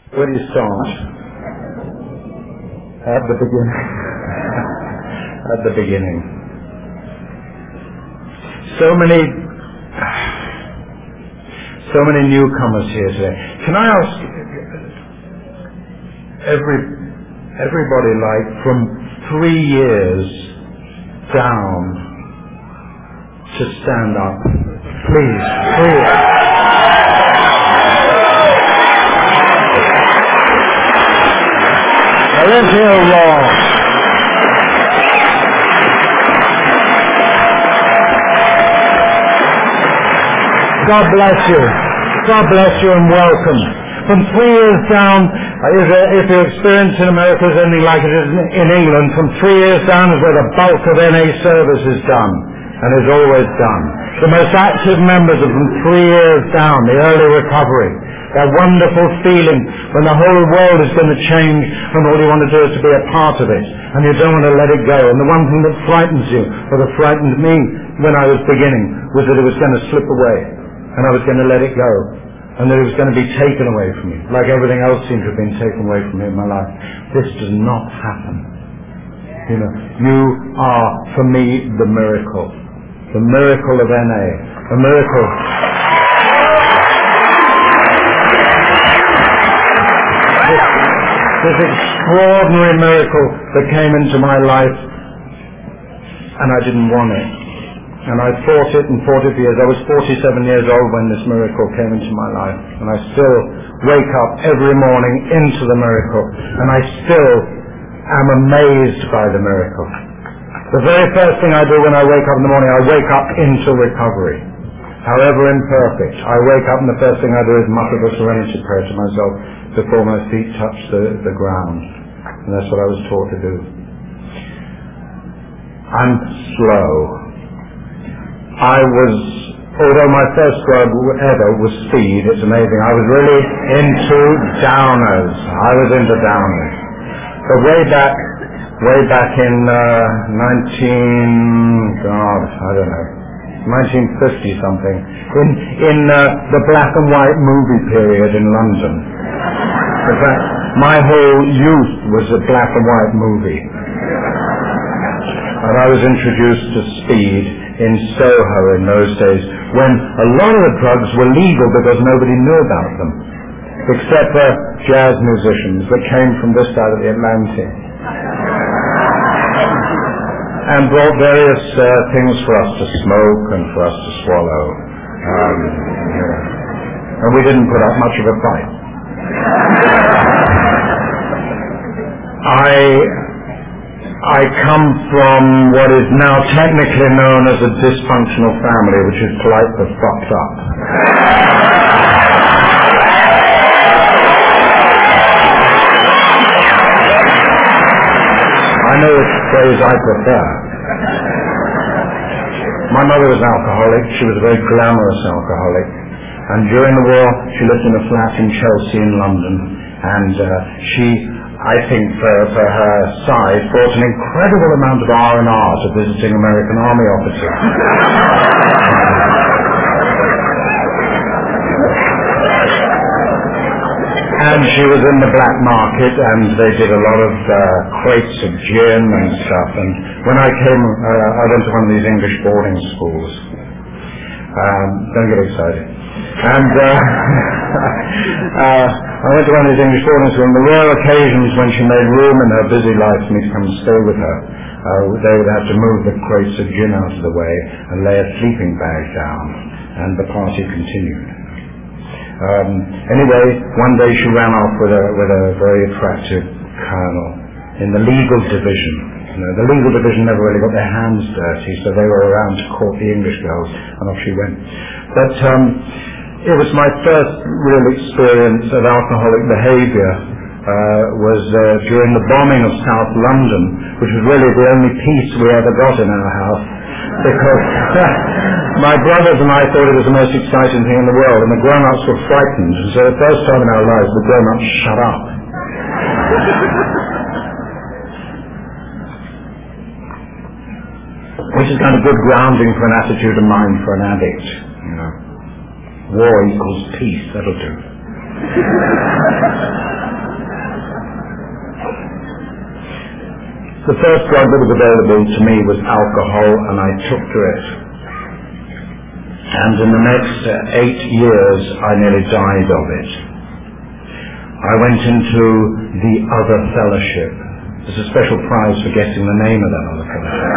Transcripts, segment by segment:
Where do you start? At the beginning. At the beginning. So many newcomers here today. Can I ask everybody, like, from 3 years down, to stand up, please. Olivia Ross. God bless you. God bless you and welcome. From 3 years down, if your experience in America is anything like it is in England, from 3 years down is where the bulk of NA service is done, and is always done. The most active members are from 3 years down, the early recovery. That wonderful feeling when the whole world is going to change and all you want to do is to be a part of it, and you don't want to let it go. And the one thing that frightens you, or that frightened me when I was beginning, was that it was going to slip away, and I was going to let it go, and that it was going to be taken away from me, like everything else seemed to have been taken away from me in my life. This does not happen. You know, you are, for me, the miracle of NA, a miracle. This extraordinary miracle that came into my life, and I didn't want it. And I fought it and fought it for years. I was 47 years old when this miracle came into my life, and I still wake up every morning into the miracle, and I still am amazed by the miracle. The very first thing I do when I wake up in the morning, I wake up into recovery. However imperfect, I wake up and the first thing I do is mutter the serenity prayer to myself before my feet touch the ground. And that's what I was taught to do. I'm slow. Although my first drug ever was speed, it's amazing, I was really into downers. But way back in 1950 something, in the black and white movie period in London. In fact, my whole youth was a black and white movie. And I was introduced to speed in Soho in those days, when a lot of the drugs were legal because nobody knew about them, except for jazz musicians that came from this side of the Atlantic, and brought various things for us to smoke and for us to swallow. And we didn't put up much of a fight. I come from what is now technically known as a dysfunctional family, which is polite but fucked up. I know which phrase I prefer. My mother was an alcoholic. She was a very glamorous alcoholic. And during the war, she lived in a flat in Chelsea in London. And she, I think for her size, brought an incredible amount of R&R to visiting American Army officers. And she was in the black market, and they did a lot of crates of gin and stuff. And when I came, I went to one of these English boarding schools. Don't get excited. And I went to one of these English boarding schools, and the rare occasions when she made room in her busy life for me to come and stay with her, they would have to move the crates of gin out of the way and lay a sleeping bag down, and the party continued. Anyway, one day she ran off with a very attractive colonel in the legal division. You know, the legal division never really got their hands dirty, so they were around to court the English girls, and off she went. But it was my first real experience of alcoholic behaviour. Was during the bombing of South London, which was really the only peace we ever got in our house, because my brothers and I thought it was the most exciting thing in the world, and the grown-ups were frightened, and so the first time in our lives the grown-ups shut up. Which is kind of good grounding for an attitude of mind for an addict, you know. War equals peace, that'll do. The first drug that was available to me was alcohol, and I took to it. And in the next 8 years, I nearly died of it. I went into the Other Fellowship. There's a special prize for guessing the name of that Other Fellowship.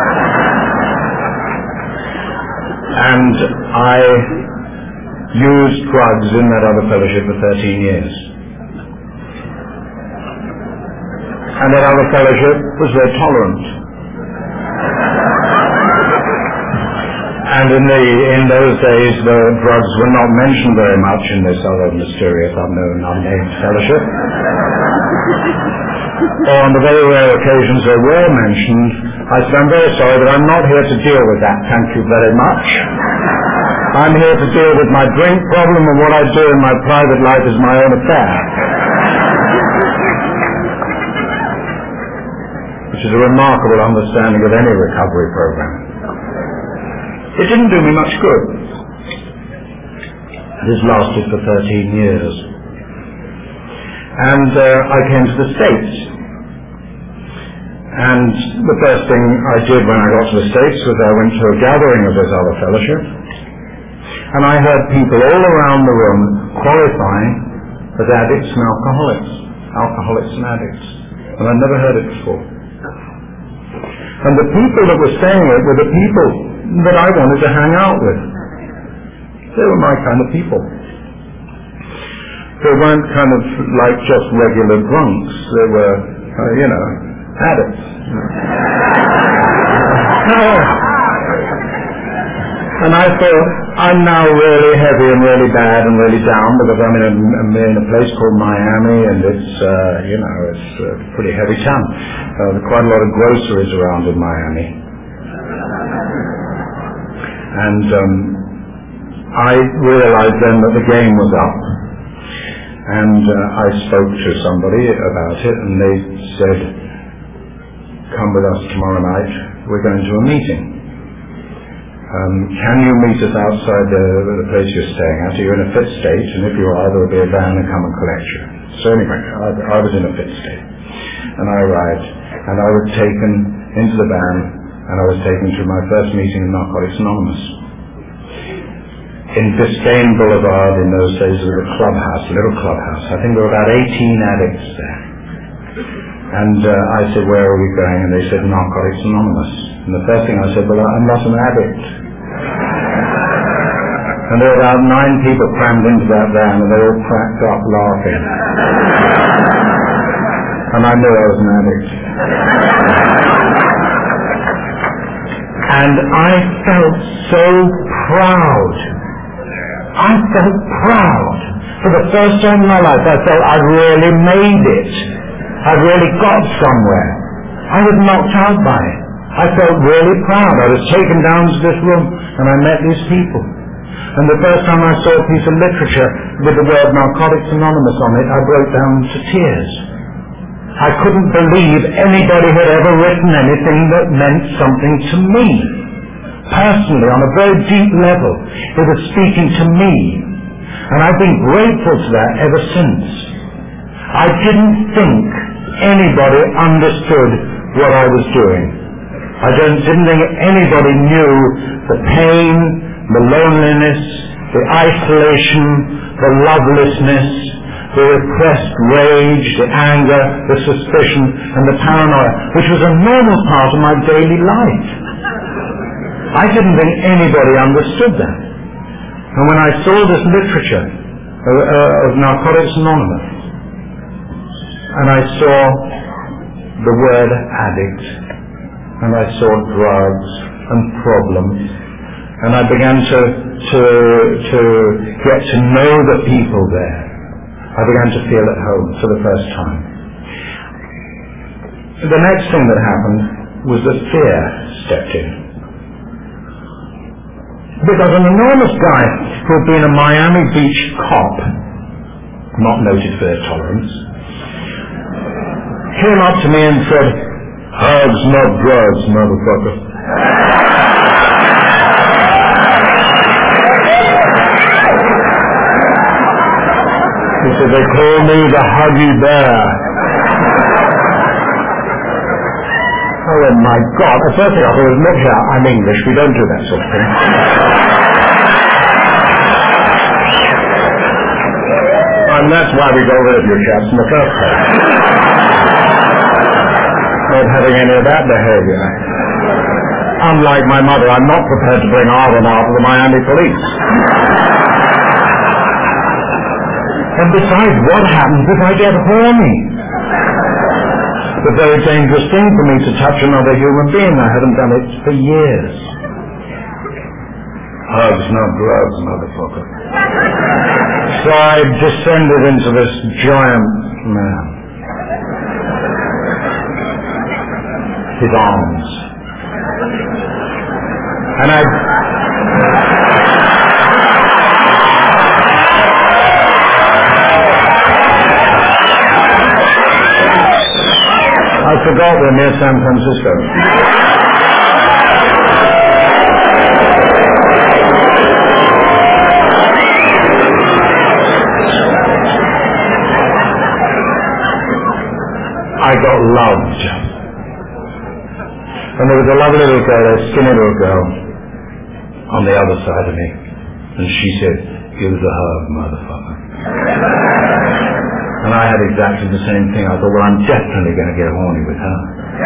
And I used drugs in that Other Fellowship for 13 years. And that Other Fellowship was very tolerant. And in those days, the drugs were not mentioned very much in this other mysterious, unknown, unnamed fellowship. Or on the very rare occasions they were mentioned, I said, I'm very sorry, but I'm not here to deal with that, thank you very much. I'm here to deal with my drink problem, and what I do in my private life is my own affair. Which is a remarkable understanding of any recovery program. It didn't do me much good. This lasted for 13 years. And I came to the States. And the first thing I did when I got to the States was I went to a gathering of this Other Fellowship. And I heard people all around the room qualifying as addicts and alcoholics and addicts. And I'd never heard it before. And the people that were saying it were the people that I wanted to hang out with. They were my kind of people. They weren't kind of like just regular drunks. They were, addicts. And I thought, I'm now really heavy and really bad and really down because I'm in a place called Miami, and it's a pretty heavy town. There are quite a lot of groceries around in Miami. And I realized then that the game was up. And I spoke to somebody about it, and they said, come with us tomorrow night, we're going to a meeting. Can you meet us outside the place you're staying at? Are you in a fit state? And if you are, there will be a van and come and collect you. So anyway, I was in a fit state. And I arrived, and I was taken into the van, and I was taken to my first meeting in Narcotics Anonymous. In Biscayne Boulevard in those days there was a clubhouse, a little clubhouse. I think there were about 18 addicts there. And I said, where are we going? And they said, Narcotics Anonymous. And the first thing I said, well, I'm not an addict. And there were about 9 people crammed into that van, and they all cracked up laughing. And I knew I was an addict. And I felt so proud. I felt proud. For the first time in my life, I felt I'd really made it. I'd really got somewhere. I was knocked out by it. I felt really proud. I was taken down to this room, and I met these people. And the first time I saw a piece of literature with the word Narcotics Anonymous on it, I broke down to tears. I couldn't believe anybody had ever written anything that meant something to me. Personally, on a very deep level, it was speaking to me. And I've been grateful to that ever since. I didn't think anybody understood what I was doing. I didn't think anybody knew the pain, the loneliness, the isolation, the lovelessness, the repressed rage, the anger, the suspicion, and the paranoia, which was a normal part of my daily life. I didn't think anybody understood that. And when I saw this literature of Narcotics Anonymous, and I saw the word addict, and I saw drugs and problems, and I began to get to know the people there, I began to feel at home for the first time. The next thing that happened was that fear stepped in. Because an enormous guy who had been a Miami Beach cop, not noted for their tolerance, came up to me and said, "Hugs, not drugs, motherfucker." He said, "They call me the Huggy Bear." oh my God. The first thing I thought was, look here, I'm English, we don't do that sort of thing. And that's why we got rid of you chaps in the first place. Not having any of that behavior. Unlike my mother, I'm not prepared to bring Arwen out of the Miami police. And besides, what happens if I get horny? The very dangerous thing for me to touch another human being. I haven't done it for years. Hugs, not gloves, motherfucker. So I descended into this giant man. His arms. And I forgot we're near San Francisco. I got loved. And there was a lovely little girl, a skinny little girl, on the other side of me. And she said, give us a hug, motherfucker. And I had exactly the same thing. I thought, well, I'm definitely going to get horny with her.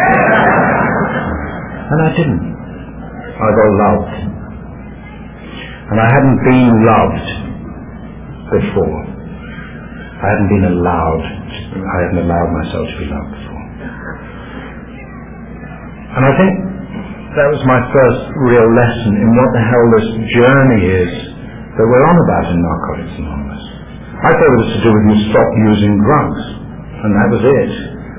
And I didn't. I got loved. And I hadn't been loved before. I hadn't been allowed. I hadn't allowed myself to be loved before. And I think that was my first real lesson in what the hell this journey is that we're on about in Narcotics Anonymous. I thought it was to do with you stop using drugs, and that was it.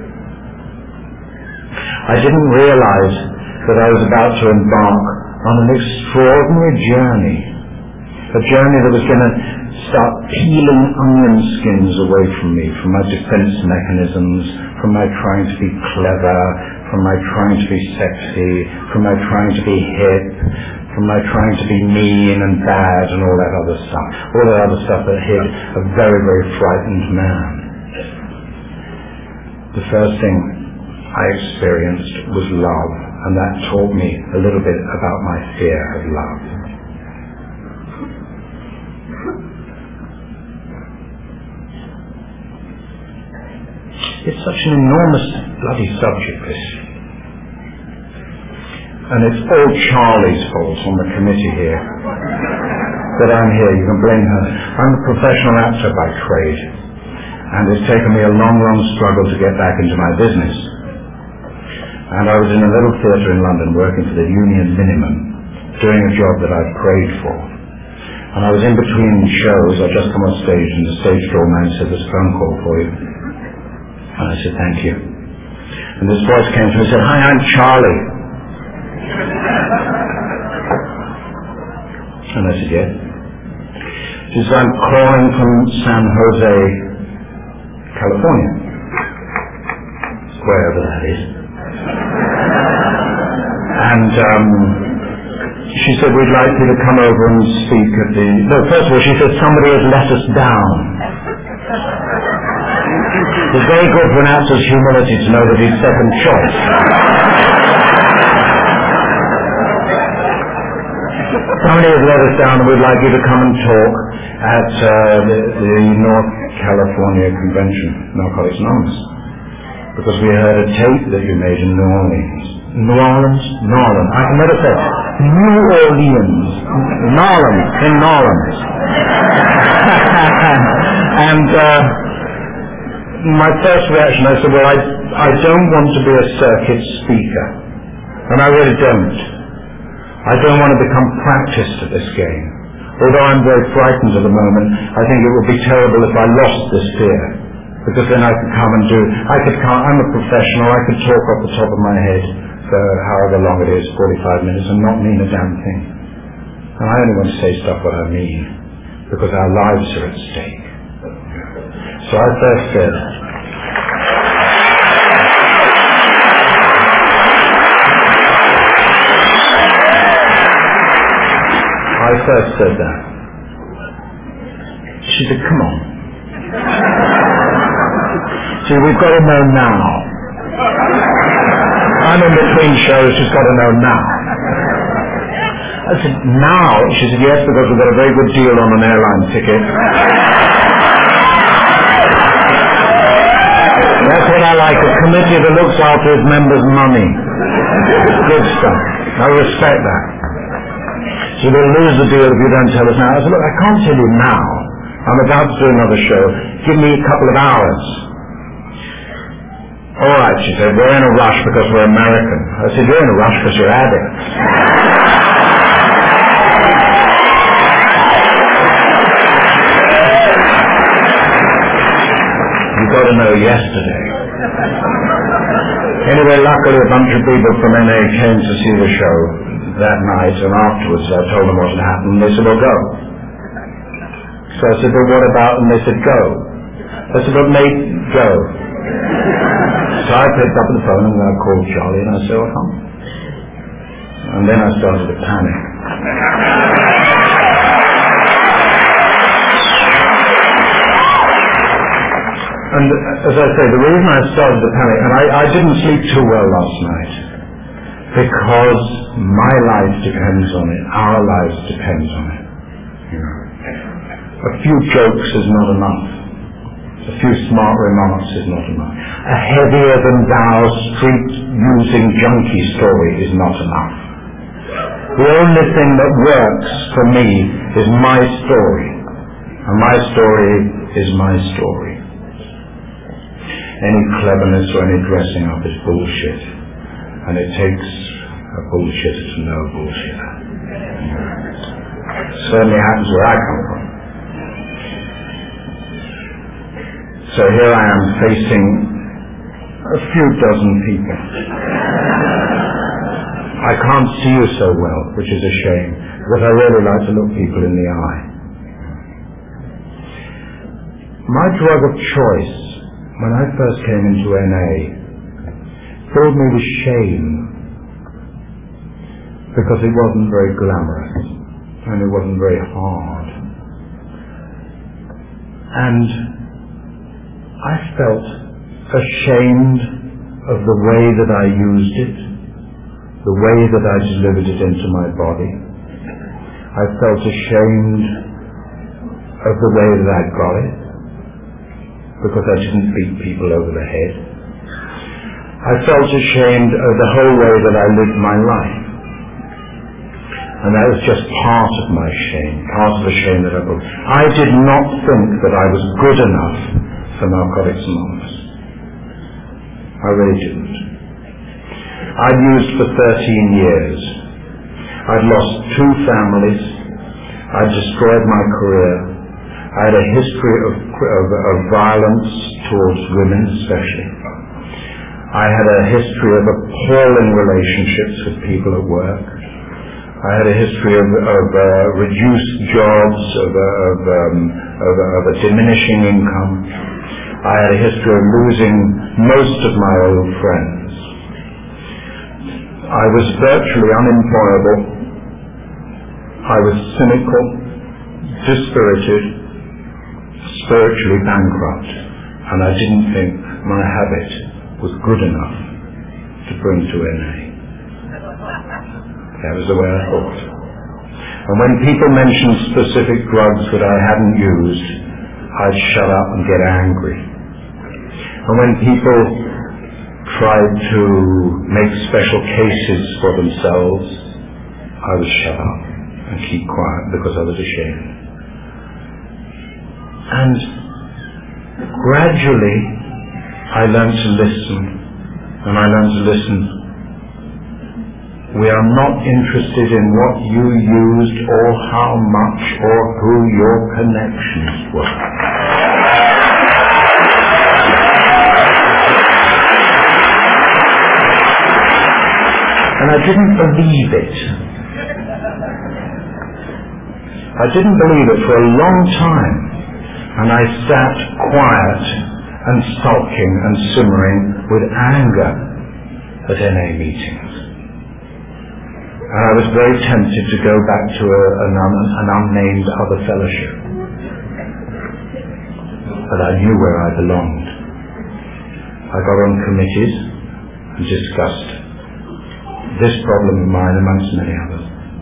I didn't realize that I was about to embark on an extraordinary journey, a journey that was going to start peeling onion skins away from me, from my defense mechanisms, from my trying to be clever, from my trying to be sexy, from my trying to be hip, from my trying to be mean and bad and all that other stuff. All that other stuff that hid a very, very frightened man. The first thing I experienced was love, and that taught me a little bit about my fear of love. It's such an enormous bloody subject, this. And it's all Charlie's fault on the committee here that I'm here. You can blame her. I'm a professional actor by trade, and it's taken me a long, long struggle to get back into my business. And I was in a little theatre in London working for the union minimum, doing a job that I'd prayed for. And I was in between shows. I'd just come on stage, and the stage door man said, "There's a phone call for you." And I said, "Thank you." And this voice came to me and said, "Hi, I'm Charlie." And I said, "Yes." She said, "I'm calling from San Jose, California." Wherever that is. And she said, "We'd like you to come over and speak at the..." No, first of all, she said, "Somebody has let us down." It's very good for an actor's humility to know that he's second choice. Somebody has let us down, and we'd like you to come and talk at the North California Convention, Narcotics Anonymous, because we heard a tape that you made in New Orleans. New Orleans? New Orleans. I can never say New Orleans. New Orleans. In New Orleans. And my first reaction, I said, well, I don't want to be a circuit speaker. And I really don't. I don't want to become practiced at this game. Although I'm very frightened at the moment, I think it would be terrible if I lost this fear. Because then I could come and I'm a professional, I could talk off the top of my head for however long it is, 45 minutes, and not mean a damn thing. And I only want to say stuff what I mean, because our lives are at stake. So I first said, that. She said, "Come on. See, we've got to know now. I'm in between shows, she's got to know now. I said, now? She said, yes, because we've got a very good deal on an airline ticket. That's what I like, a committee that looks after its members' money. Good stuff. I respect that. So we'll lose the deal if you don't tell us now. I said, look, I can't tell you now. I'm about to do another show. Give me a couple of hours. All right, she said, we're in a rush because we're American. I said, you're in a rush because you're addicts. You've got to know yesterday. Anyway, luckily a bunch of people from NA came to see the show that night, and afterwards I told them what had happened, and they said, well, go. So I said, well, what about? And they said, go. I said, well, mate, go. So I picked up the phone and I called Charlie and I said, well, come. And then I started to panic. And as I say, the reason I started to panic, and I didn't sleep too well last night, because my life depends on it, our lives depend on it. You know. A few jokes is not enough. A few smart remarks is not enough. A heavier-than-thou street-using junkie story is not enough. The only thing that works for me is my story. And my story is my story. Any cleverness or any dressing up is bullshit. And it takes a bullshitter to know a bullshitter. It certainly happens where I come from. So here I am facing a few dozen people. I can't see you so well, which is a shame, because I really like to look people in the eye. My drug of choice, when I first came into NA, filled me with shame, because it wasn't very glamorous, and it wasn't very hard. And I felt ashamed of the way that I used it, the way that I delivered it into my body. I felt ashamed of the way that I got it, because I didn't beat people over the head. I felt ashamed of the whole way that I lived my life. And that was just part of my shame, part of the shame that I brought. I did not think that I was good enough for Narcotics Anonymous. I really didn't. I'd used for 13 years. I'd lost 2 families. I'd destroyed my career. I had a history of violence towards women especially. I had a history of appalling relationships with people at work. I had a history of reduced jobs, of a diminishing income. I had a history of losing most of my old friends. I was virtually unemployable. I was cynical, dispirited, spiritually bankrupt, and I didn't think my habit was good enough to bring to NA. That was the way I thought. And when people mentioned specific drugs that I hadn't used, I'd shut up and get angry. And when people tried to make special cases for themselves, I would shut up and keep quiet because I was ashamed. And gradually I learned to listen, and I learned to listen. We are not interested in what you used or how much or who your connections were. And I didn't believe it. I didn't believe it for a long time. And I sat quiet and sulking and simmering with anger at NA meetings. And I was very tempted to go back to an unnamed other fellowship. But I knew where I belonged. I got on committees and discussed this problem of mine amongst many others.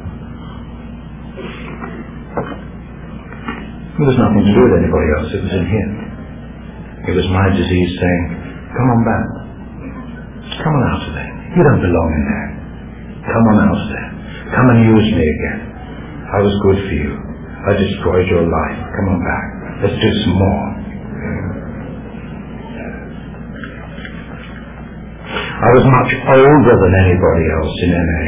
It was nothing to do with anybody else, it was in here. It was my disease saying, come on back. Come on out of there. You don't belong in there. Come on out of there. Come and use me again. I was good for you. I destroyed your life. Come on back. Let's do some more. I was much older than anybody else in NA.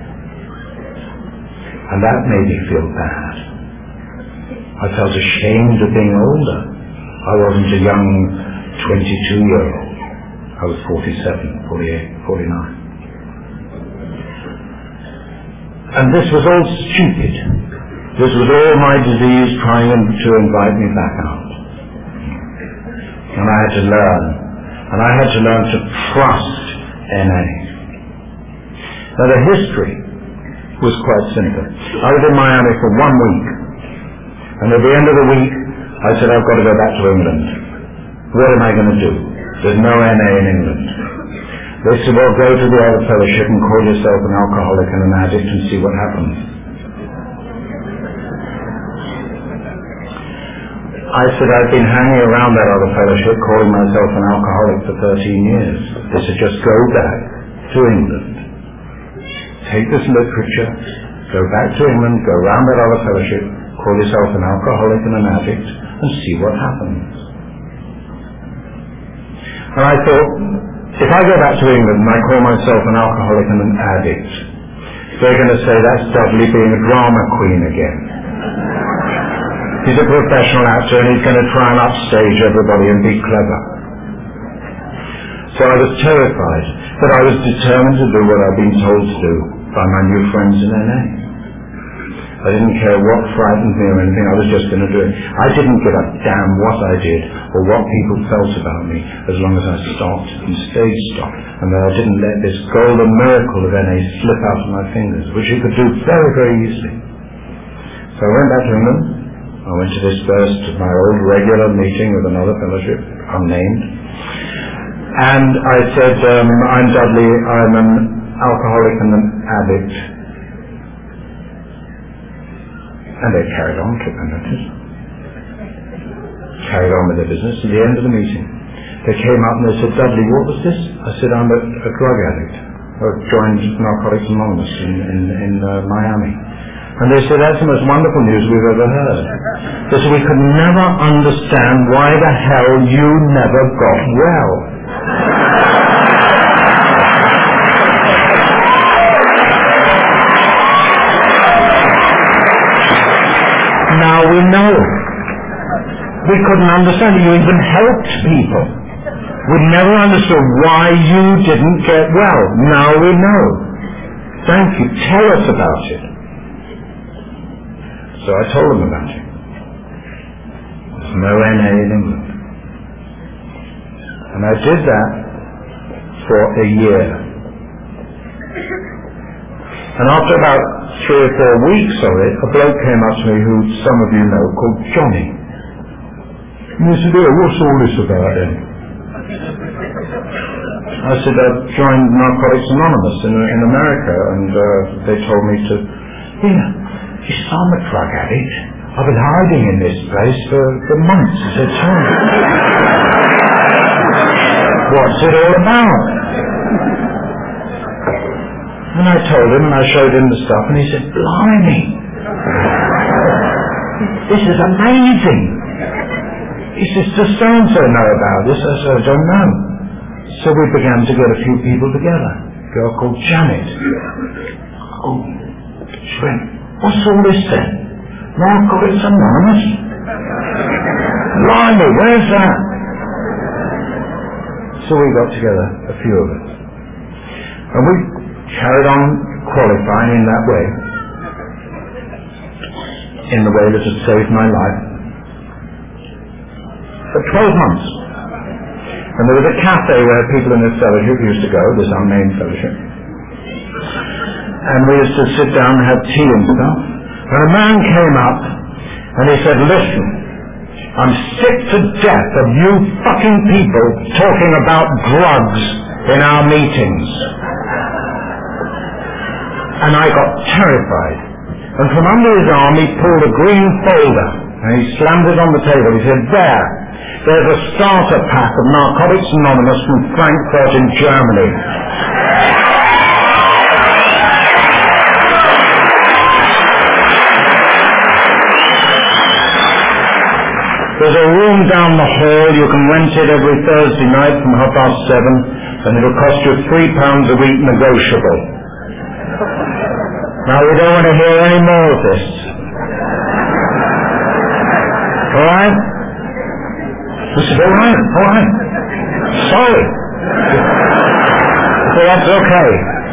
And that made me feel bad. I felt ashamed of being older. I wasn't a young 22-year-old. I was 47, 48, 49. And this was all stupid. This was all my disease trying to invite me back out. And I had to learn. And I had to learn to trust NA. Now the history was quite simple. I was in Miami for 1 week. And at the end of the week, I said, I've got to go back to England. What am I going to do? There's no NA in England. They said, well, go to the other fellowship and call yourself an alcoholic and an addict and see what happens. I said, I've been hanging around that other fellowship calling myself an alcoholic for 13 years. They said, just go back to England. Take this literature, go back to England, go around that other fellowship, call yourself an alcoholic and an addict, and see what happens. And I thought, if I go back to England and I call myself an alcoholic and an addict, they're going to say that's Dudley being a drama queen again. He's a professional actor and he's going to try and upstage everybody and be clever. So I was terrified, but I was determined to do what I'd been told to do by my new friends in NA. I didn't care what frightened me or anything, I was just going to do it. I didn't give a damn what I did or what people felt about me, as long as I stopped and stayed stopped, and that I didn't let this golden miracle of NA slip out of my fingers, which you could do very, very easily. So I went back to England. I went to this first, my old regular meeting with another fellowship, unnamed, and I said, I'm Dudley, I'm an alcoholic and an addict. And they carried on, took my notice. Carried on with their business. At the end of the meeting, they came up and they said, Dudley, what was this? I said, I'm a drug addict. I joined Narcotics Anonymous in Miami. And they said, that's the most wonderful news we've ever heard. They said, we could never understand why the hell you never got well. Now we know. We couldn't understand it. You even helped people. We never understood why you didn't get well. Now we know. Thank you. Tell us about it. So I told them about it. There's no NA in England. And I did that for a year. And after about 3 or 4 weeks of it, a bloke came up to me who some of you know, called Johnny. And he said, oh, what's all this about then? I said, I joined Narcotics Anonymous in America, and they told me to, yes, I'm a drug addict. I've been hiding in this place for months. He said, tell me. What's it all about? And I told him, and I showed him the stuff, and he said, blimey, this is amazing. He says, does so-and-so know about this? I said, I don't know. So we began to get a few people together. A girl called Janet. Oh, she went, what's all this then? Narcotics Anonymous? Blimey, where's that? So we got together, a few of us. And we carried on qualifying in that way, in the way that had saved my life, for 12 months. And there was a cafe where people in this fellowship used to go, this unnamed fellowship, and we used to sit down and have tea and stuff, and a man came up and he said, listen, I'm sick to death of you fucking people talking about drugs in our meetings. And I got terrified. And from under his arm he pulled a green folder and he slammed it on the table. He said, there's a starter pack of Narcotics Anonymous from Frankfurt in Germany. There's a room down the hall. You can rent it every Thursday night from 7:30, and it'll cost you £3 a week negotiable. Now, we don't want to hear any more of this. All right? We said, all right. Sorry. So that's okay.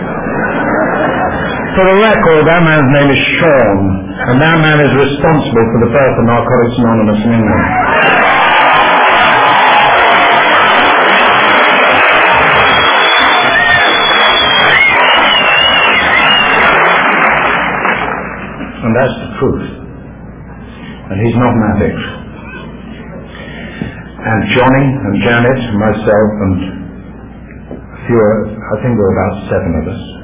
For the record, that man's name is Sean, and that man is responsible for the birth of Narcotics Anonymous in England. And that's the truth. And he's not an addict. And Johnny and Janet and myself and a few, I think there were about 7 of us,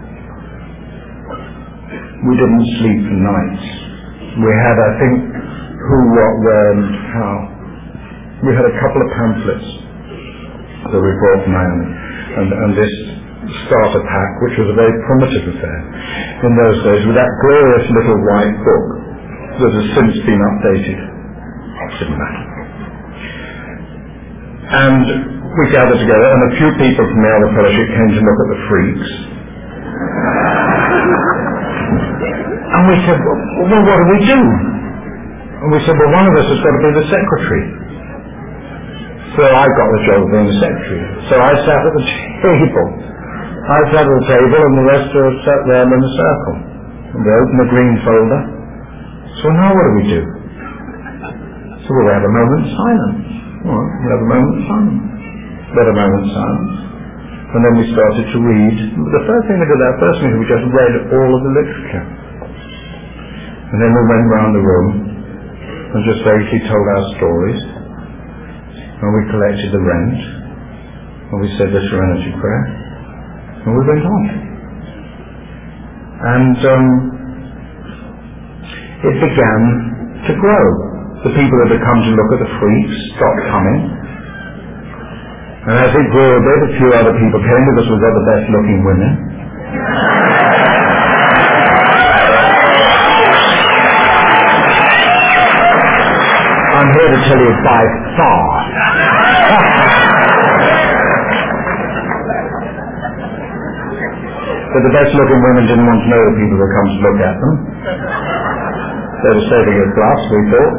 we didn't sleep for nights. We had, I think, who, what, where and how. We had a couple of pamphlets that we brought from Ireland, and this starter pack, which was a very primitive affair in those days, with that glorious little white book that has since been updated. It didn't matter. And we gathered together, and a few people from the other fellowship came to look at the freaks. And we said, well, what do we do? And we said, well, one of us has got to be the secretary. So I got the job of being the secretary. So I sat at the table. And the rest of us sat there in a circle. And we opened the green folder. So now what do we do? So we have a moment's silence. Well, we have a moment's silence. We had a moment's silence. And then we started to read. The first thing we did that first meeting, we just read all of the literature. And then we went round the room and just vaguely told our stories. And we collected the rent. And we said the Serenity Prayer. And we went on. And it began to grow. The people that had come to look at the freaks stopped coming. And as it grew a bit, a few other people came because we got the best looking women. I'm here to tell you by far. But the best looking women didn't want to know the people that come to look at them. They were saving a glass, we thought.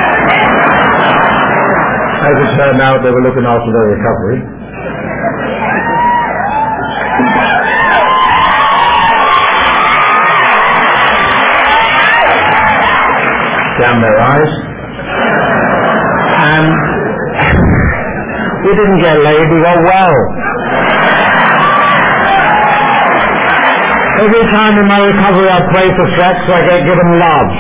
As it turned out, they were looking after their recovery. Damn their eyes. And we didn't get laid, we got well. Every time in my recovery I pray for sex, I get given love.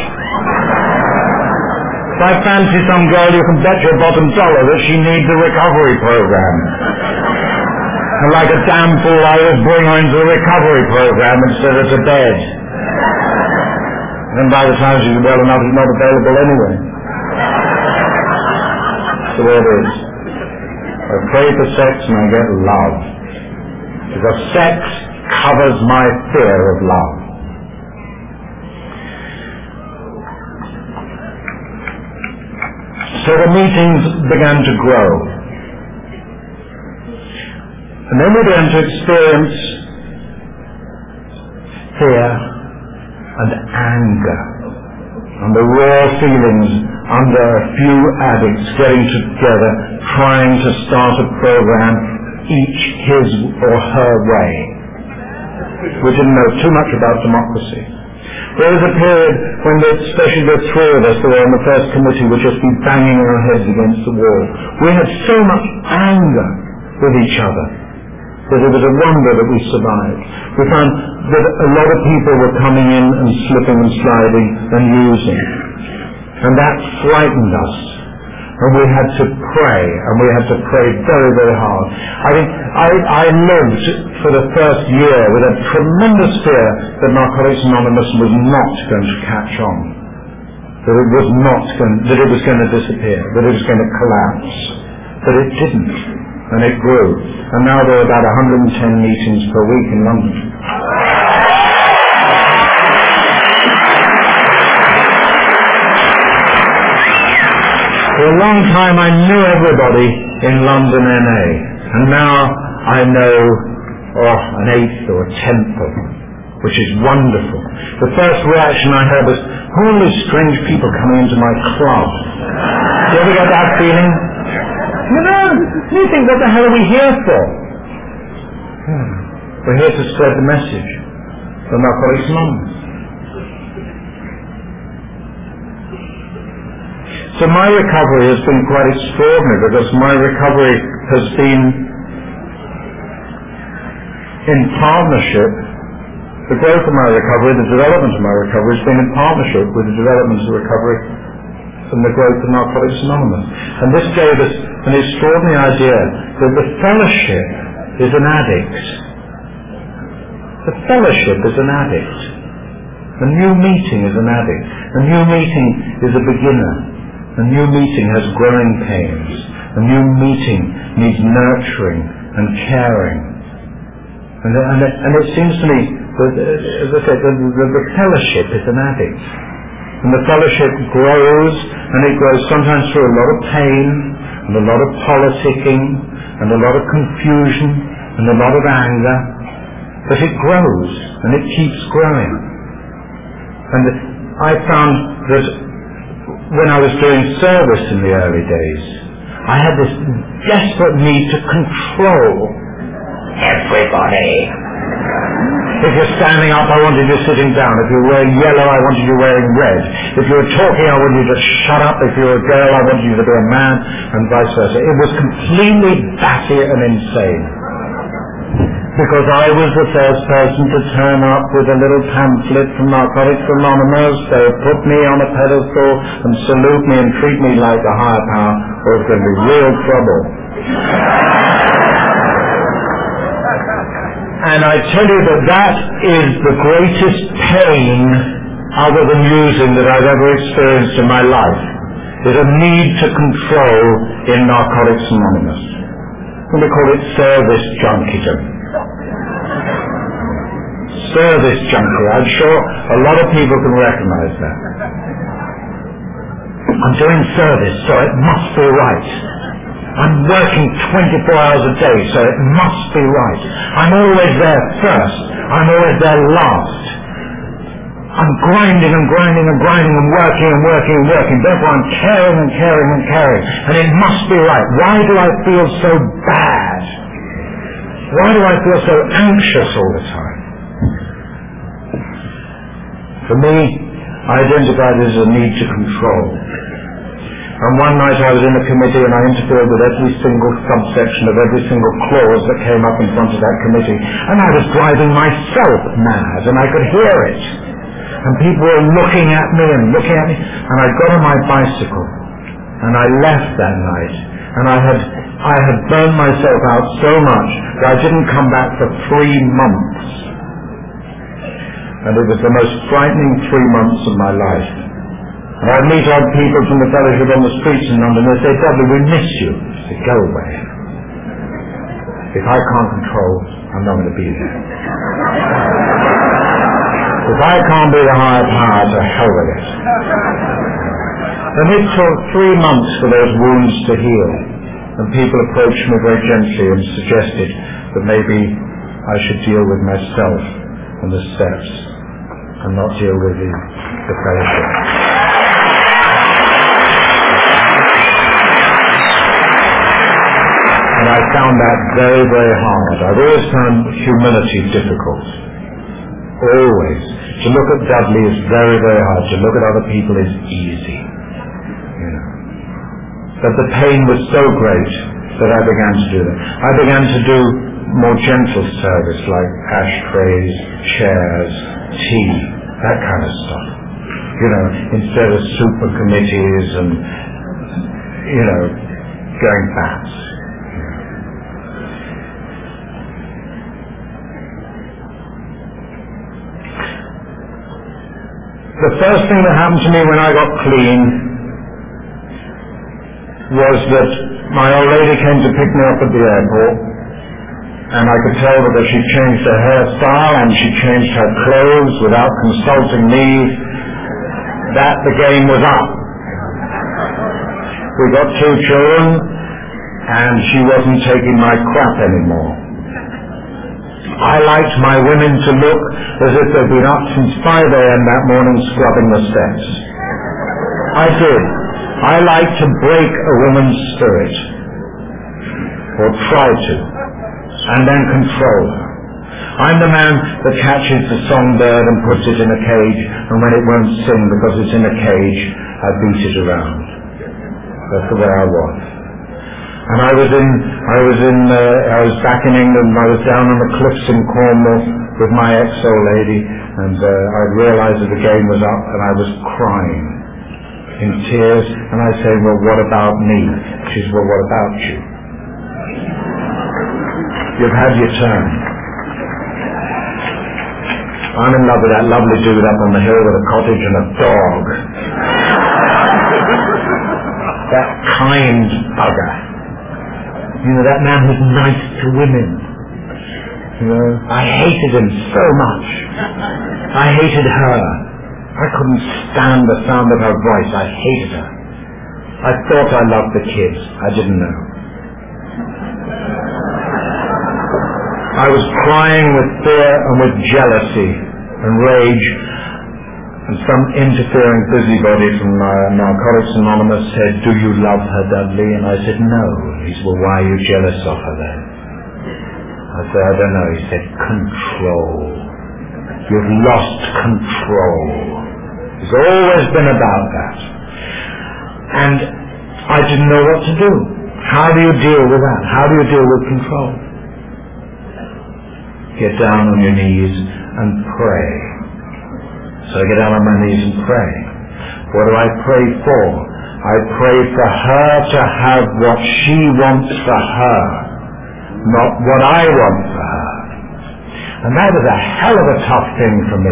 If I fancy some girl, you can bet your bottom dollar that she needs a recovery program. And like a damn fool, I always bring her into the recovery program instead of to bed. And by the time she's well enough, she's not available anyway. So there it is. I pray for sex and I get love. Because sex covers my fear of love. So the meetings began to grow. And then we began to experience fear and anger and the raw feelings under a few addicts getting together trying to start a program each his or her way. We didn't know too much about democracy. There was a period when, especially the 3 of us that were on the first committee, would just be banging our heads against the wall. We had so much anger with each other that it was a wonder that we survived. We found that a lot of people were coming in and slipping and sliding and using. And that frightened us. And we had to pray, and we had to pray very, very hard. I think I lived for the first year with a tremendous fear that Narcotics Anonymous was not going to catch on, that it was going to disappear, that it was going to collapse. But it didn't, and it grew. And now there are about 110 meetings per week in London. For a long time I knew everybody in London NA, and now I know an eighth or a tenth of them, which is wonderful. The first reaction I had was, who are these strange people coming into my club? Do you ever get that feeling? You know, you think, what the hell are we here for? We're here to spread the message of Narcotics Anonymous. So my recovery has been quite extraordinary, because my recovery has been in partnership. The growth of my recovery, the development of my recovery has been in partnership with the development of recovery and the growth of Narcotics Anonymous. And this gave us an extraordinary idea that the fellowship is an addict. The fellowship is an addict. The new meeting is an addict. The new meeting is a beginner. A new meeting has growing pains. A new meeting needs nurturing and caring. And it seems to me that, as I said, the fellowship is an addict. And the fellowship grows, and it grows sometimes through a lot of pain, and a lot of politicking, and a lot of confusion, and a lot of anger. But it grows, and it keeps growing. And I found that when I was doing service in the early days, I had this desperate need to control everybody. If you're standing up, I wanted you sitting down. If you're wearing yellow, I wanted you wearing red. If you were talking, I wanted you to shut up. If you were a girl, I wanted you to be a man, and vice versa. It was completely batty and insane. Because I was the first person to turn up with a little pamphlet from Narcotics Anonymous. They would put me on a pedestal and salute me and treat me like a higher power, or it's going to be real trouble. And I tell you that is the greatest pain, other than using, that I've ever experienced in my life, is a need to control in Narcotics Anonymous. We call it service junkiedom. Service junkie. I'm sure a lot of people can recognize that. I'm doing service, so it must be right. I'm working 24 hours a day, so it must be right. I'm always there first. I'm always there last. I'm grinding and grinding and grinding and working and working and working. Therefore I'm caring and caring and caring. And it must be right. Why do I feel so bad? Why do I feel so anxious all the time? For me, I identified it as a need to control. And one night I was in a committee and I interfered with every single subsection of every single clause that came up in front of that committee. And I was driving myself mad, and I could hear it. And people were looking at me and looking at me. And I got on my bicycle and I left that night. And I had burned myself out so much that I didn't come back for 3 months. And it was the most frightening 3 months of my life. And I'd meet odd people from the fellowship on the streets in London, and they'd say, "Dudley, we miss you." I said, "Go away. If I can't control, I'm not going to be there. If I can't be the higher power, to hell with it." And it took 3 months for those wounds to heal. And people approached me very gently and suggested that maybe I should deal with myself and the steps, and not deal with the fellowship. And I found that very, very hard. I've always found humility difficult. Always. To look at Dudley is very, very hard. To look at other people is easy. But the pain was so great that I began to do that. I began to do more gentle service, like ashtrays, chairs, tea, that kind of stuff. Instead of super committees and, going bats. The first thing that happened to me when I got clean was that my old lady came to pick me up at the airport, and I could tell that she changed her hairstyle and she changed her clothes without consulting me, that the game was up. We got 2 children, and she wasn't taking my crap anymore. I liked my women to look as if they'd been up since 5 a.m. that morning scrubbing the steps. I did. I like to break a woman's spirit, or try to, and then control her. I'm the man that catches the songbird and puts it in a cage, and when it won't sing because it's in a cage, I beat it around. That's the way I was. And I was back in England, and I was down on the cliffs in Cornwall with my ex-old lady, and I realized that the game was up, and I was crying in tears, and I say, well, what about me? She says, well, what about you? You've had your turn. I'm in love with that lovely dude up on the hill with a cottage and a dog. That kind bugger. That man who's nice to women. I hated him so much. I hated her. I couldn't stand the sound of her voice. I hated her. I thought I loved the kids. I didn't know. I was crying with fear and with jealousy and rage, and some interfering busybody from Narcotics Anonymous said, do you love her, Dudley? And I said, no. He said, well, why are you jealous of her then? I said, I don't know. He said, control. You've lost control. It's always been about that. And I didn't know what to do. How do you deal with that? How do you deal with control? Get down on your knees and pray. So I get down on my knees and pray. What do I pray for? I pray for her to have what she wants for her, not what I want for her. And that is a hell of a tough thing for me.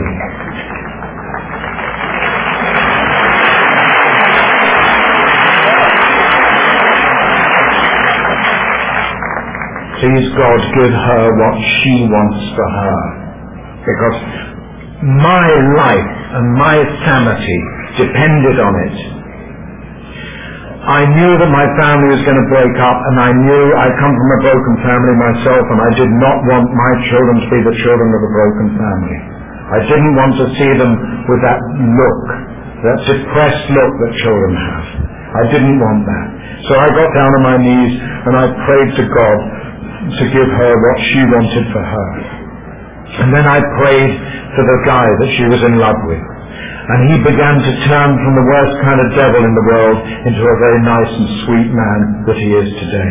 Please God, give her what she wants for her. Because my life and my sanity depended on it. I knew that my family was going to break up, and I knew I come from a broken family myself, and I did not want my children to be the children of a broken family. I didn't want to see them with that look, that depressed look that children have. I didn't want that. So I got down on my knees and I prayed to God to give her what she wanted for her. And then I prayed for the guy that she was in love with. And he began to turn from the worst kind of devil in the world into a very nice and sweet man that he is today.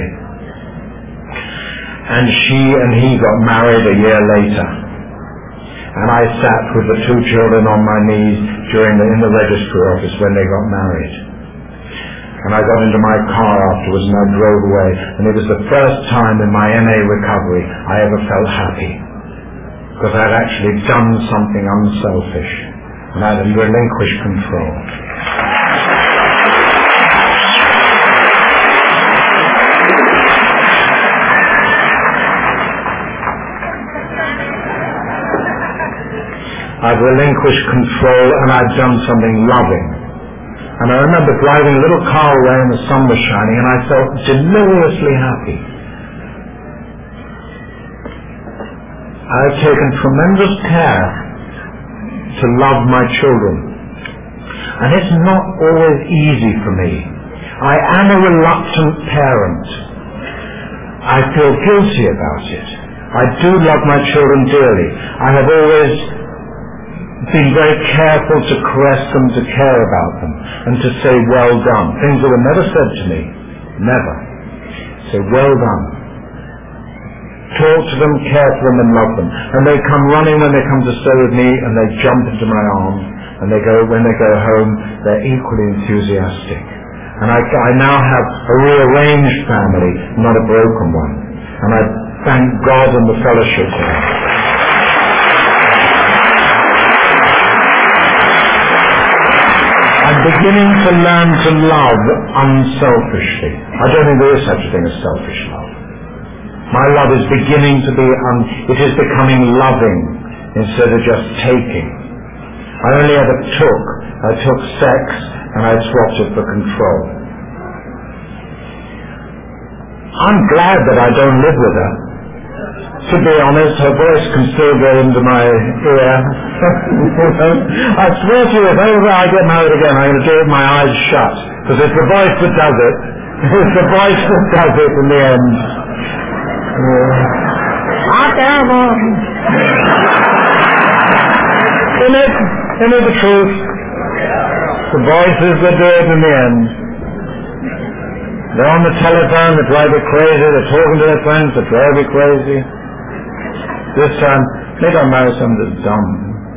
And she and he got married a year later. And I sat with the 2 children on my knees in the registry office when they got married. And I got into my car afterwards and I drove away. And it was the first time in my MA recovery I ever felt happy. Because I had actually done something unselfish. And I had relinquished control. I've relinquished control and I've done something loving. And I remember driving a little car away and the sun was shining and I felt deliriously happy. I've taken tremendous care to love my children. And it's not always easy for me. I am a reluctant parent. I feel guilty about it. I do love my children dearly. I have always been very careful to caress them, to care about them, and to say well done. Things that were never said to me. Never. Say well done. Talk to them, care for them, and love them. And they come running when they come to stay with me, and they jump into my arms, and when they go home, they're equally enthusiastic. And I now have a rearranged family, not a broken one. And I thank God and the fellowship for that. I'm beginning to learn to love unselfishly. I don't think there is such a thing as selfish love. My love is beginning to be, it is becoming loving instead of just taking. I only ever took. I took sex and I swapped it for control. I'm glad that I don't live with her. To be honest, her voice can still go into my ear. I swear to you, if ever I get married again, I'm going to do it with my eyes shut. Because it's the voice that does it. It's the voice that does it in the end. Isn't it the truth? The voices that do it in the end. They're on the telephone, they drive you crazy, they're talking to their friends, they drive you crazy. This time, maybe I'll marry someone that's dumb.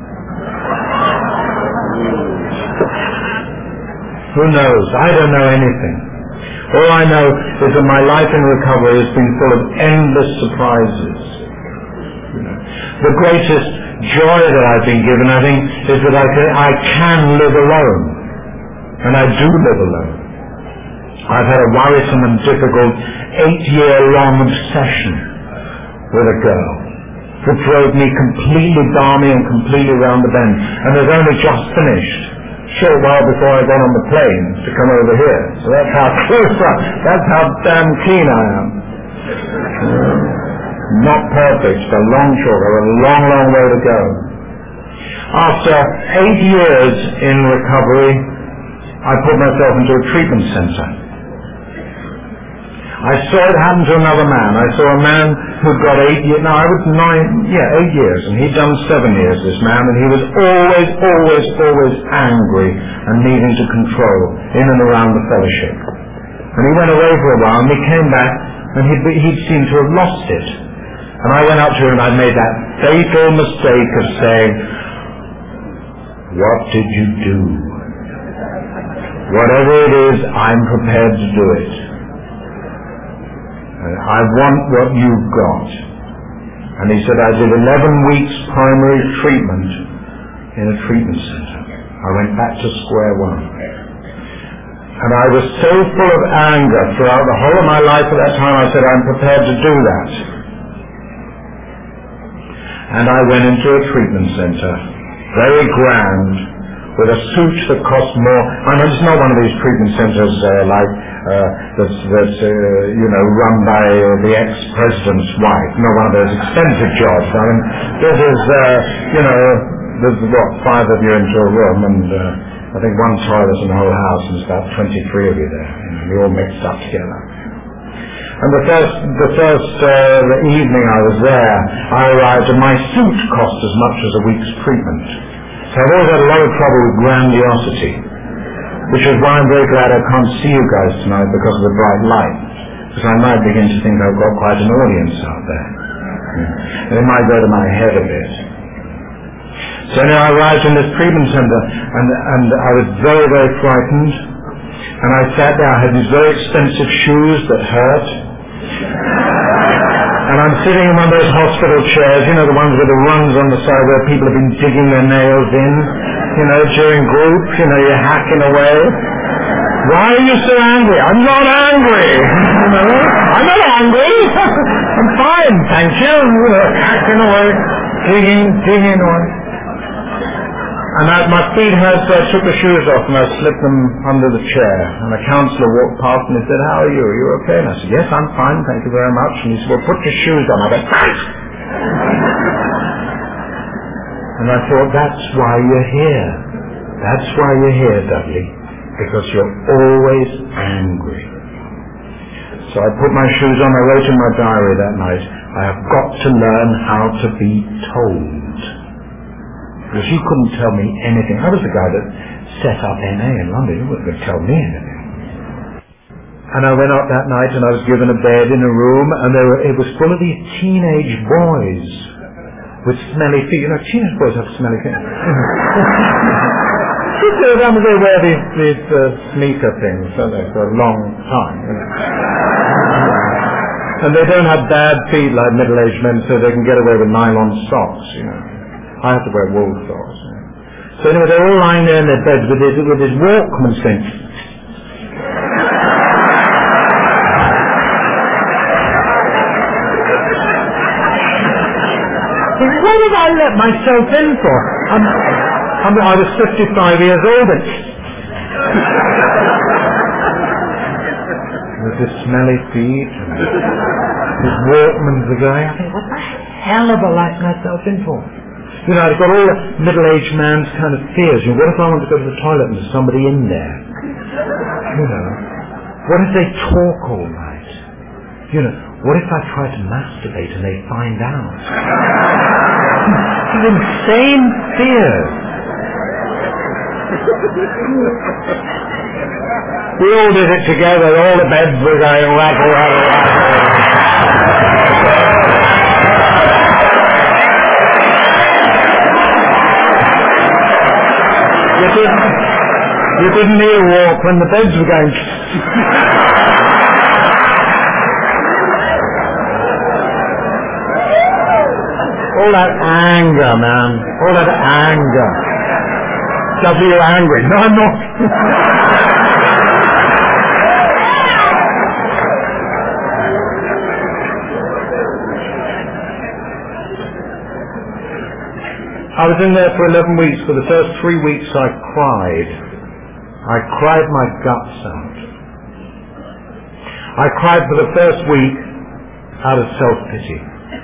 Who knows? I don't know anything. All I know is that my life in recovery has been full of endless surprises. The greatest joy that I've been given, I think, is that I can live alone. And I do live alone. I've had a worrisome and difficult 8-year-long obsession with a girl that drove me completely balmy and completely round the bend, and has only just finished a short while before I got on the plane to come over here. So that's how close that's how damn keen I am. Not perfect, but long short. I have a long, long way to go. After 8 years in recovery, I put myself into a treatment center. I saw it happen to another man. I saw a man who'd got 8 years, 8 years, and he'd done 7 years, this man, and he was always angry and needing to control in and around the fellowship. And he went away for a while, and he came back, and he'd seemed to have lost it. And I went up to him, and I made that fatal mistake of saying, "What did you do? Whatever it is, I'm prepared to do it. I want what you've got." And he said, "I did 11 weeks primary treatment in a treatment center. I went back to square one." And I was so full of anger throughout the whole of my life at that time, I said, "I'm prepared to do that." And I went into a treatment center, very grand, with a suit that cost more. I know it's not one of these treatment centers that's run by the ex-president's wife. Not one of those expensive jobs. I mean, this is, there's 5 of you into a room, and I think one toilet in the whole house, and there's about 23 of you there. You're all mixed up together. And the first evening I was there, I arrived, and my suit cost as much as a week's treatment. So I've always had a lot of trouble with grandiosity, which is why I'm very glad I can't see you guys tonight because of the bright light, because I might begin to think I've got quite an audience out there. And it might go to my head a bit. So now I arrived in this treatment center, and I was very, very frightened, and I sat there. I had these very expensive shoes that hurt. And I'm sitting in one of those hospital chairs, the ones with the rungs on the side where people have been digging their nails in, during group, you're hacking away. Why are you so angry? I'm not angry. I'm not angry. I'm fine, thank you. Hacking away, digging away. And my feet hurt, so I took the shoes off and I slipped them under the chair. And a counsellor walked past and he said, "How are you? Are you okay?" And I said, "Yes, I'm fine, thank you very much." And he said, "Well, put your shoes on." I went, "Right!" And I thought, that's why you're here. That's why you're here, Dudley. Because you're always angry. So I put my shoes on. I wrote in my diary that night, "I have got to learn how to be told." Because you couldn't tell me anything. I was the guy that set up NA in London. You weren't going to tell me anything. And I went up that night and I was given a bed in a room, and it was full of these teenage boys with smelly feet. Teenage boys have smelly feet. They wear these sneaker things, don't they, for a long time. And they don't have bad feet like middle-aged men, so they can get away with nylon socks, I have to wear wool socks. So anyway, they're all lying there in their beds with his Walkman thing. What did I let myself in for? I was 55 years old. With his smelly feet and his Walkmans are going. I think, what the hell have I let myself in for? I've got all the middle-aged man's kind of fears. What if I want to go to the toilet and there's somebody in there? What if they talk all night? What if I try to masturbate and they find out? These insane fears. We all did it together. All the beds were going rattle, rattle, rattle. You didn't need a walk when the beds were going. All that anger, man. All that anger. W angry. No, I'm not. I was in there for 11 weeks. For the first 3 weeks I cried. I cried my guts out. I cried for the first week out of self-pity.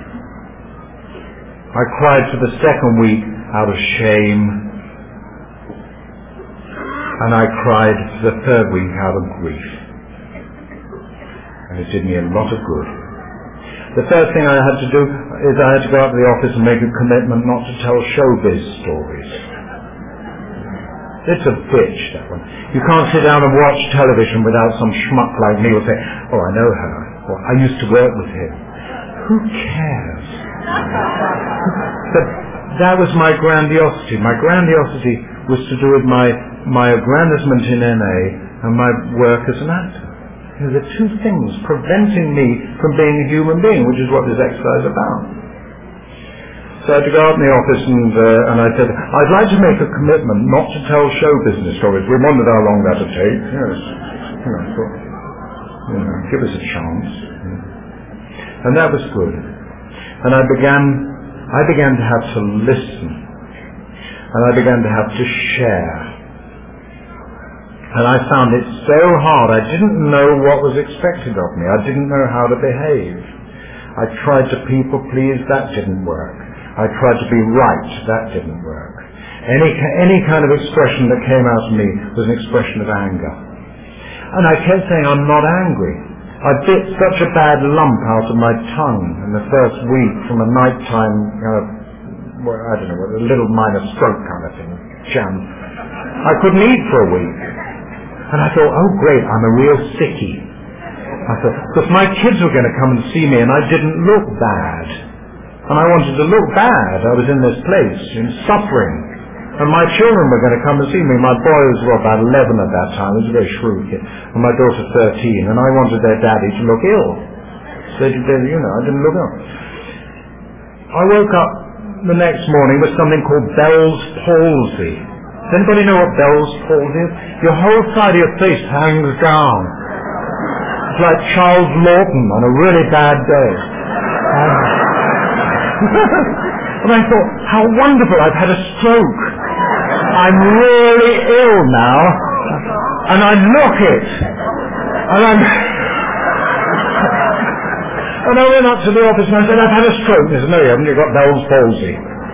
I cried for the second week out of shame. And I cried for the third week out of grief. And it did me a lot of good. The first thing I had to do is I had to go up to the office and make a commitment not to tell showbiz stories. It's a bitch, that one. You can't sit down and watch television without some schmuck like me who will say, oh, I know her, or I used to work with him. Who cares? But that was my grandiosity. My grandiosity was to do with my aggrandizement in NA and my work as an actor. The two things preventing me from being a human being, which is what this exercise is about. So I had to go out in the office and I said, I'd like to make a commitment not to tell show business stories. We wondered how long that would take. Yes. Give us a chance. And that was good. And I began to have to listen. And I began to have to share. And I found it so hard. I didn't know what was expected of me. I didn't know how to behave. I tried to people please. That didn't work. I tried to be right. That didn't work. Any kind of expression that came out of me was an expression of anger. And I kept saying, I'm not angry. I bit such a bad lump out of my tongue in the first week from a nighttime, I don't know, a little minor stroke kind of thing, jam. I couldn't eat for a week. And I thought, oh great, I'm a real sickie. I thought, because my kids were going to come and see me and I didn't look bad. And I wanted to look bad. I was in this place, suffering. And my children were going to come and see me. My boy was about 11 at that time. He was a very shrewd kid. And my daughter 13. And I wanted their daddy to look ill. So I didn't look ill. I woke up the next morning with something called Bell's palsy. Does anybody know what Bell's palsy is? Your whole side of your face hangs down. It's like Charles Lawton on a really bad day. And I thought, how wonderful, I've had a stroke. I'm really ill now. And I look it. And I went up to the office and I said, I've had a stroke. They said, no, you haven't, you've got Bell's palsy.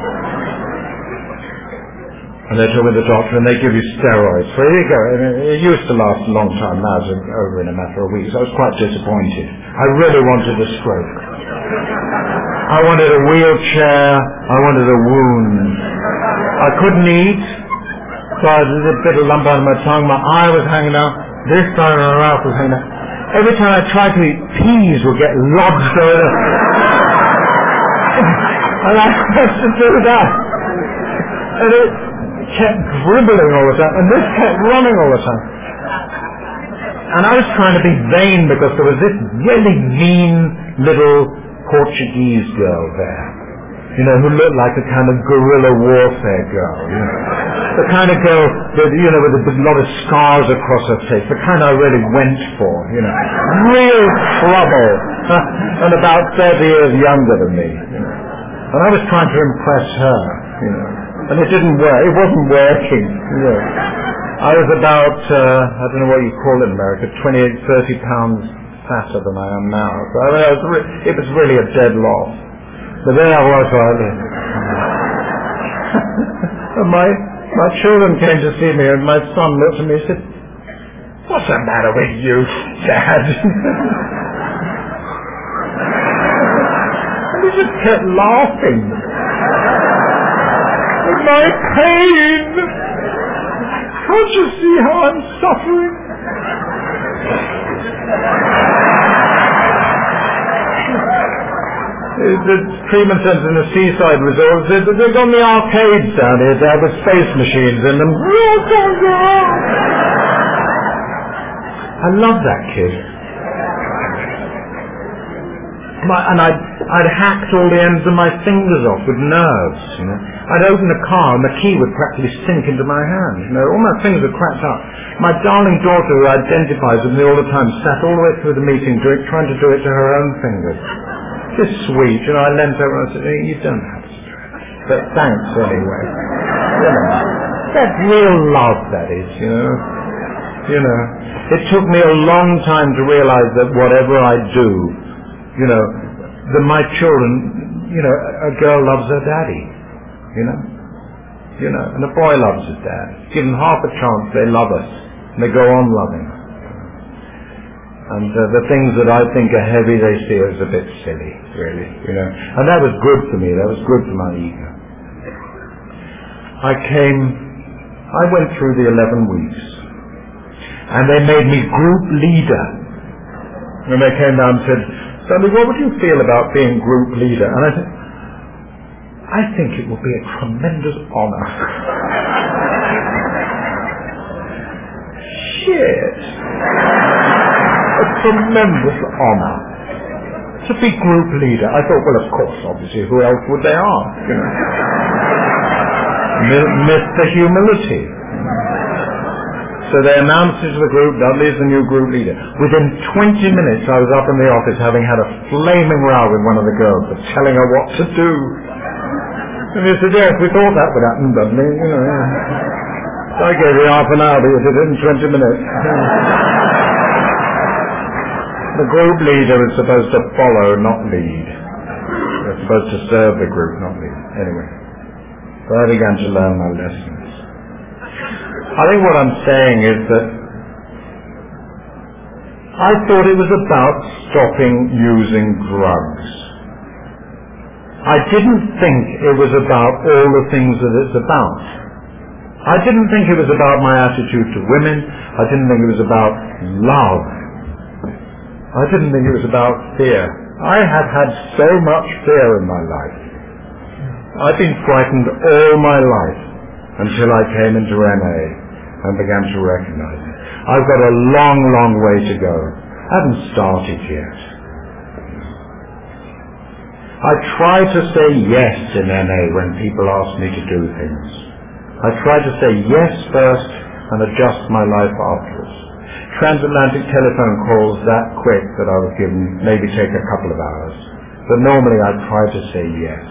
And they took me to the doctor and they give you steroids. So here you go. It used to last a long time. Now it's over in a matter of weeks. I was quite disappointed. I really wanted a stroke. I wanted a wheelchair. I wanted a wound. I couldn't eat. So I had a bit of lump out of my tongue. My eye was hanging out. This side of my mouth was hanging out. Every time I tried to eat, peas would get lodged over there. And I had to do that. And kept dribbling all the time, and this kept running all the time. And I was trying to be vain because there was this really mean little Portuguese girl there, who looked like a kind of guerrilla warfare girl, the kind of girl that, with a lot of scars across her face, the kind I really went for, real trouble, and about 30 years younger than me, and I was trying to impress her, and it didn't work, it wasn't working, I was about, I don't know what you call it in America, 28, 30 pounds fatter than I am now. So it was really a dead loss. But there I was, and my children came to see me, and my son looked at me and said, "What's the matter with you, Dad?" And he just kept laughing. With my pain. Can't you see how I'm suffering? The treatment centre in the seaside resort, they've got the arcades down here, Dad, with space machines in them. I love that kid. And I'd hacked all the ends of my fingers off with nerves, I'd open the car and the key would practically sink into my hand, all my fingers were cracked up. My darling daughter, who identifies with me all the time, sat all the way through the meeting trying to do it to her own fingers. Just sweet, I leant over and I said, "You don't have to do it. But thanks anyway." That's real love, that is, It took me a long time to realize that whatever I do, that my children, a girl loves her daddy, and a boy loves his dad. Given half a chance, they love us, and they go on loving us. And the things that I think are heavy, they see as a bit silly, really, And that was good for me. That was good for my ego. I went through the 11 weeks, and they made me group leader. And they came down and said, "Sonny, what would you feel about being group leader?" And I said, "I think it would be a tremendous honor." Shit. A tremendous honor to be group leader. I thought, well, of course, obviously, who else would they ask? Mr. Humility. So they announced it to the group, Dudley's the new group leader. Within 20 minutes I was up in the office having had a flaming row with one of the girls for telling her what to do. And he said, "Yes, we thought that would happen, Dudley, So I gave you half an hour, but you did it in 20 minutes. The group leader is supposed to follow, not lead. They're supposed to serve the group, not lead. Anyway, so I began to learn my lessons. I think what I'm saying is that I thought it was about stopping using drugs. I didn't think it was about all the things that it's about. I didn't think it was about my attitude to women. I didn't think it was about love. I didn't think it was about fear. I have had so much fear in my life. I've been frightened all my life until I came into NA and began to recognize it. I've got a long, long way to go. I haven't started yet. I try to say yes in NA when people ask me to do things. I try to say yes first and adjust my life afterwards. Transatlantic telephone calls that quick that I was given maybe take a couple of hours. But normally I try to say yes.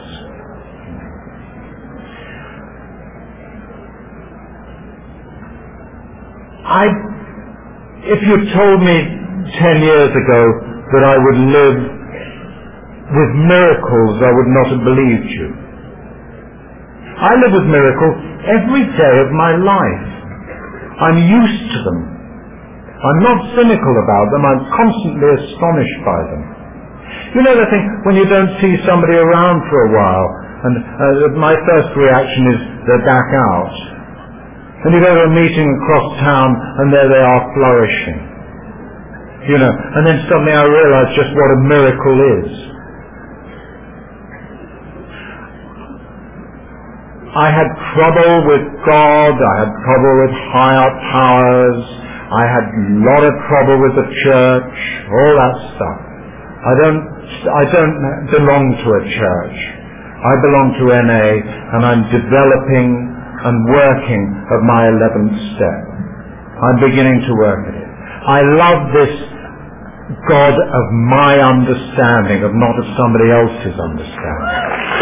If you told me 10 years ago that I would live with miracles, I would not have believed you. I live with miracles every day of my life. I'm used to them. I'm not cynical about them. I'm constantly astonished by them. You know the thing, when you don't see somebody around for a while, and my first reaction is they're back out. And you go to a meeting across town, and there they are flourishing. And then suddenly I realize just what a miracle is. I had trouble with God, I had trouble with higher powers, I had a lot of trouble with the church, all that stuff. I don't belong to a church. I belong to NA, and I'm developing and working at my 11th step. I'm beginning to work at it. I love this God of my understanding, of not of somebody else's understanding.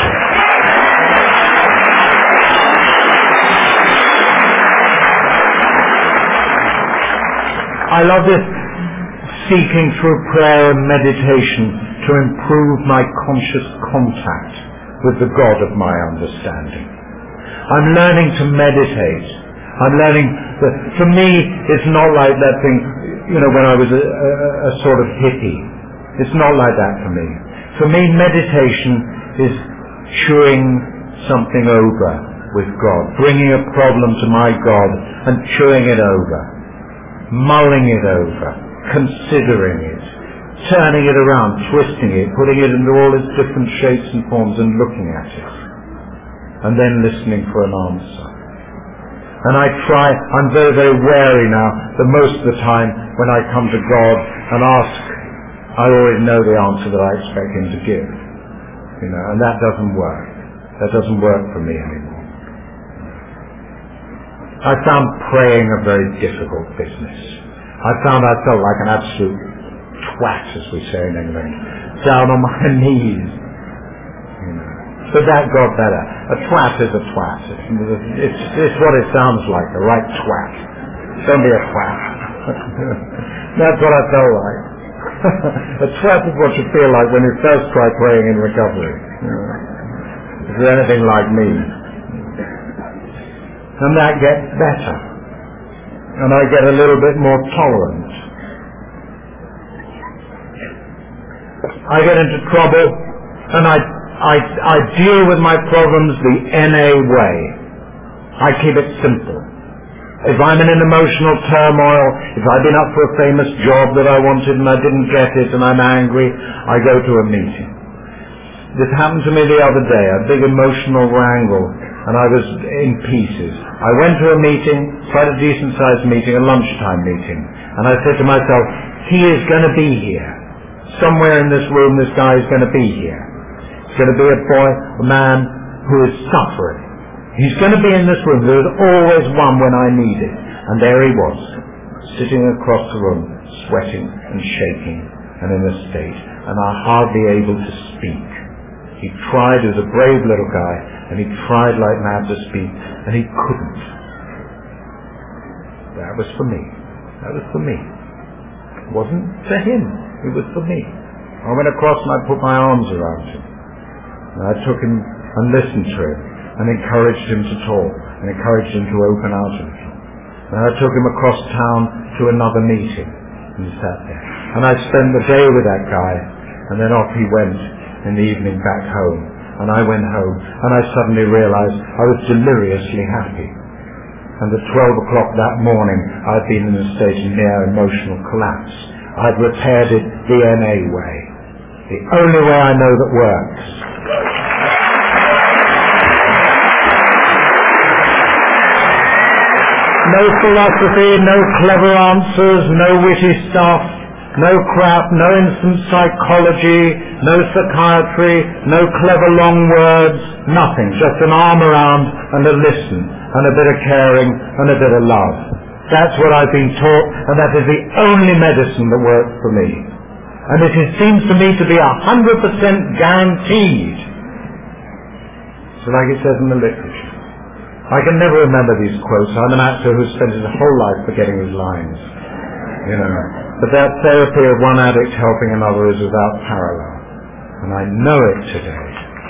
I love this seeking through prayer and meditation to improve my conscious contact with the God of my understanding. I'm learning to meditate. I'm learning that, for me, it's not like that thing, when I was a sort of hippie. It's not like that for me. For me, meditation is chewing something over with God, bringing a problem to my God and chewing it over, mulling it over, considering it, turning it around, twisting it, putting it into all its different shapes and forms and looking at it, and then listening for an answer. And I'm very, very wary now that most of the time when I come to God and ask, I already know the answer that I expect Him to give. And that doesn't work. That doesn't work for me anymore. I found praying a very difficult business. I felt like an absolute twat, as we say in England, down on my knees. But that got better. A twat is a twat. It's what it sounds like, a right twat. Don't be a twat. That's what I felt like. A twat is what you feel like when you first try praying in recovery. If you're anything like me. And that gets better. And I get a little bit more tolerant. I get into trouble, and I deal with my problems the NA way. I keep it simple. If I'm in an emotional turmoil, if I've been up for a famous job that I wanted and I didn't get it and I'm angry, I go to a meeting. This happened to me the other day, a big emotional wrangle, and I was in pieces. I went to a meeting, quite a decent-sized meeting, a lunchtime meeting, and I said to myself, he is going to be here. Somewhere in this room, this guy is going to be here. He's going to be a boy, a man who is suffering. He's going to be in this room. There was always one when I need it. And there he was, sitting across the room, sweating and shaking and in a state, and hardly able to speak. He tried, he was a brave little guy, and he tried like mad to speak, and he couldn't. That was for me. That was for me. It wasn't for him. It was for me. I went across and I put my arms around him. And I took him and listened to him and encouraged him to talk and encouraged him to open out a little. And I took him across town to another meeting and he sat there. And I spent the day with that guy, and then off he went in the evening back home. And I went home and I suddenly realized I was deliriously happy. And at 12 o'clock that morning I'd been in a state of near emotional collapse. I'd repaired it the NA way. The only way I know that works. No philosophy, no clever answers, no witty stuff, no crap, no instant psychology, no psychiatry, no clever long words, nothing. Just an arm around and a listen and a bit of caring and a bit of love. That's what I've been taught, and that is the only medicine that works for me. And it seems to me to be 100% guaranteed. So like it says in the literature. I can never remember these quotes. I'm an actor who spent his whole life forgetting his lines. But that therapy of one addict helping another is without parallel. And I know it today.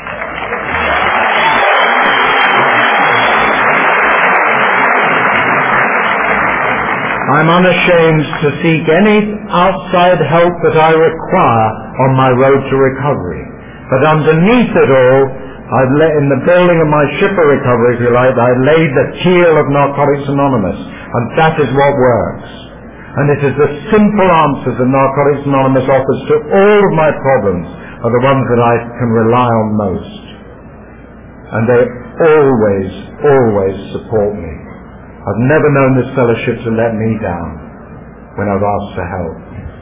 I'm unashamed to seek any outside help that I require on my road to recovery. But underneath it all, in the building of my ship of recovery, if you like, I laid the keel of Narcotics Anonymous. And that is what works. And it is the simple answers that Narcotics Anonymous offers to all of my problems are the ones that I can rely on most. And always, always support me. I've never known this fellowship to let me down when I've asked for help.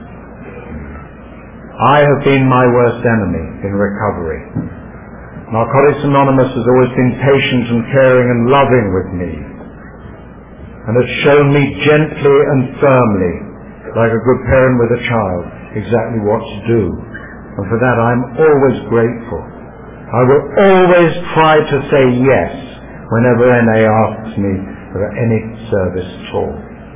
I have been my worst enemy in recovery. Narcotics Anonymous has always been patient and caring and loving with me, and has shown me gently and firmly, like a good parent with a child, exactly what to do. And for that I'm always grateful. I will always try to say yes whenever NA asks me for any service at all.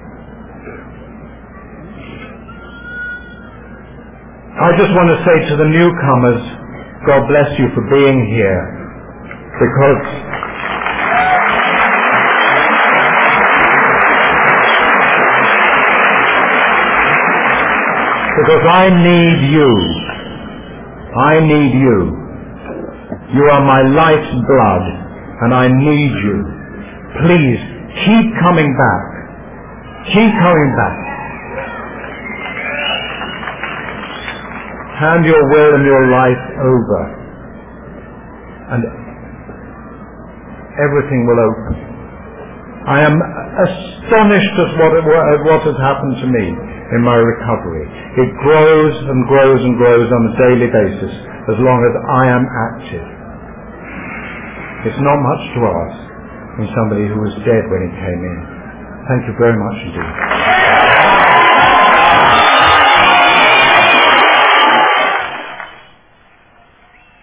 I just want to say to the newcomers, God bless you for being here, because I need you. I need you. You are my life's blood, and I need you. Please, keep coming back. Keep coming back. Hand your will and your life over, and everything will open. I am astonished at what has happened to me in my recovery. It grows and grows and grows on a daily basis as long as I am active. It's not much to ask from somebody who was dead when he came in. Thank you very much indeed.